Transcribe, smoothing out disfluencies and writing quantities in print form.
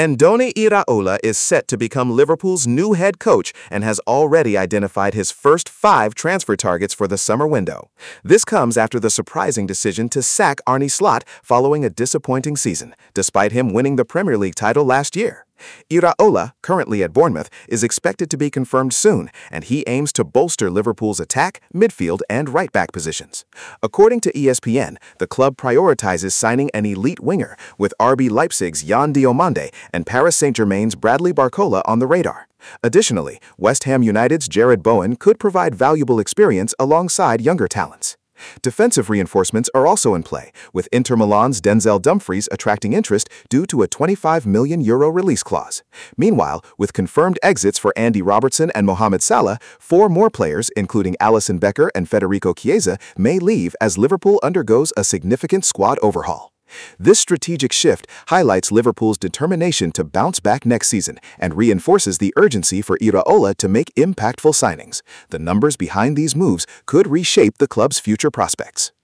Andoni Iraola is set to become Liverpool's new head coach and has already identified his first 5 transfer targets for the summer window. This comes after the surprising decision to sack Arne Slot following a disappointing season, despite him winning the Premier League title last year. Iraola, currently at Bournemouth, is expected to be confirmed soon, and he aims to bolster Liverpool's attack, midfield, and right-back positions. According to ESPN, the club prioritizes signing an elite winger, with RB Leipzig's Jan Diomande and Paris Saint-Germain's Bradley Barcola on the radar. Additionally, West Ham United's Jared Bowen could provide valuable experience alongside younger talents. Defensive reinforcements are also in play, with Inter Milan's Denzel Dumfries attracting interest due to a €25 million release clause. Meanwhile, with confirmed exits for Andy Robertson and Mohamed Salah, 4 more players, including Alisson Becker and Federico Chiesa, may leave as Liverpool undergoes a significant squad overhaul. This strategic shift highlights Liverpool's determination to bounce back next season and reinforces the urgency for Iraola to make impactful signings. The numbers behind these moves could reshape the club's future prospects.